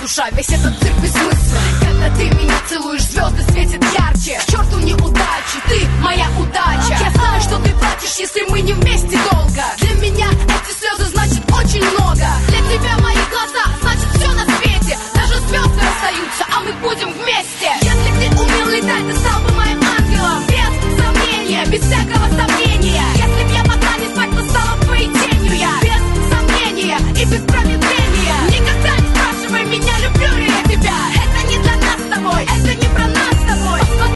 душа, весь этот цирк без смысла. Когда ты меня целуешь, звезды светят ярче, к черту не ударь.